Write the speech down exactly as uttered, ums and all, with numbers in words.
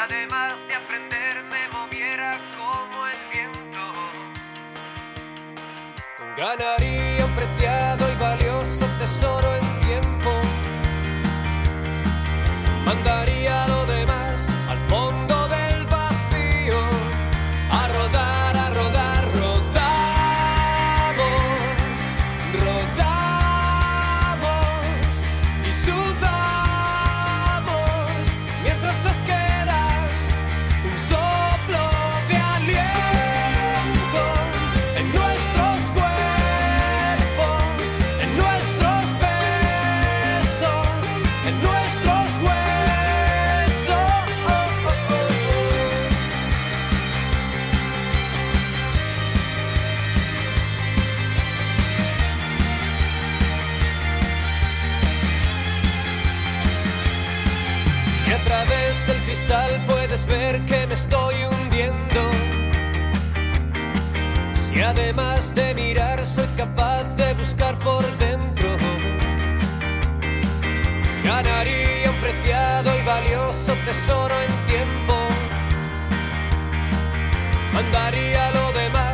además de aprender me moviera como el viento. Ganaría un preciado y valioso tesoro en tiempo. Mandaría lo demás al fondo del vacío, a rodar, a rodar, rodamos, rodamos y sudamos mientras nos queda un soplo de aliento en nuestros cuerpos, en nuestros besos, en nuestros huesos. Si a través del cristal puedes ver que me estoy hundiendo, si además de mirar soy capaz de buscar por dentro, ganaría un preciado y valioso tesoro en tiempo. Mandaría lo demás